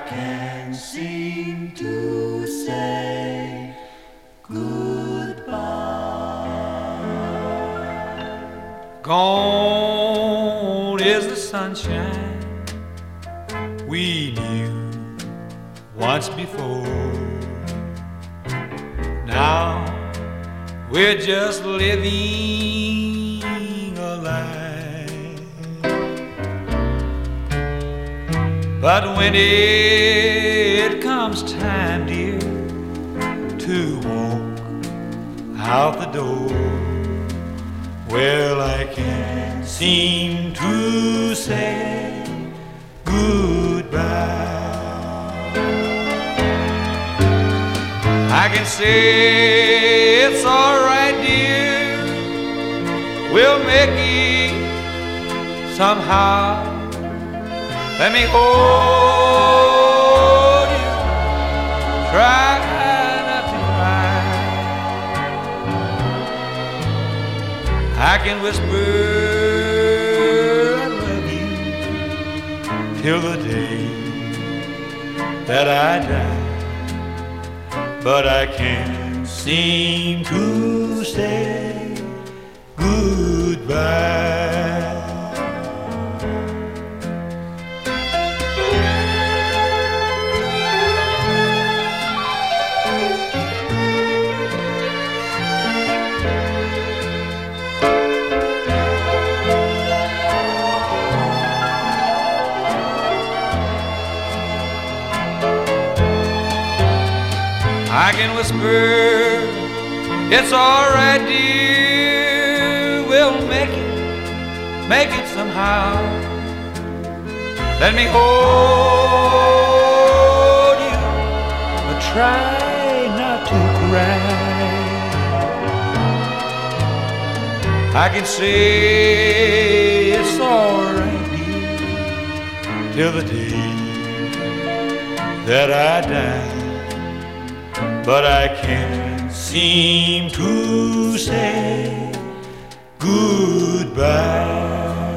can't seem to say goodbye. Gone is the sunshine we knew once before. Now we're just living a lie. But when it comes time, dear, to walk out the door, well, I can't seem to say goodbye. I can say it's all right, dear, we'll make it somehow. Let me hold you, try not to cry. I can whisper I love you till the day that I die, but I can't seem to say goodbye. I can whisper, it's all right, dear, we'll make it somehow. Let me hold you, but try not to cry. I can say it's all right, dear, till the day that I die, but I can't seem to say goodbye.